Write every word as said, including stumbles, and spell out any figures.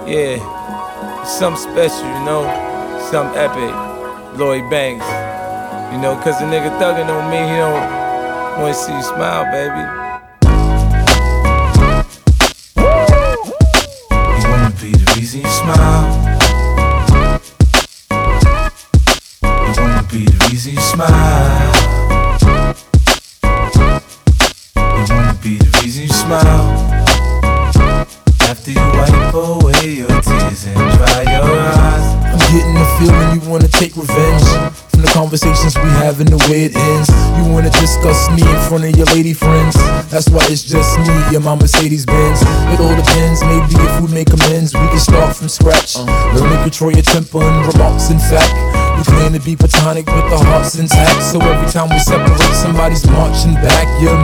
Yeah, something special, you know, something epic. Lloyd Banks, you know, cause a nigga thuggin' on me, he don't wanna see you smile, baby. You wanna be the reason you smile. You wanna be the reason you smile. You wanna be the reason you smile. After you wipe away your tears and dry your eyes. I'm getting the feeling you wanna take revenge from the conversations we have and the way it ends. You wanna discuss me in front of your lady friends. That's why it's just me and my Mercedes Benz. It all depends, maybe if we make amends, we can start from scratch. Learn to control your temper and remarks. In fact, we claim to be platonic with the hearts intact. So every time we separate, somebody's marching back. You're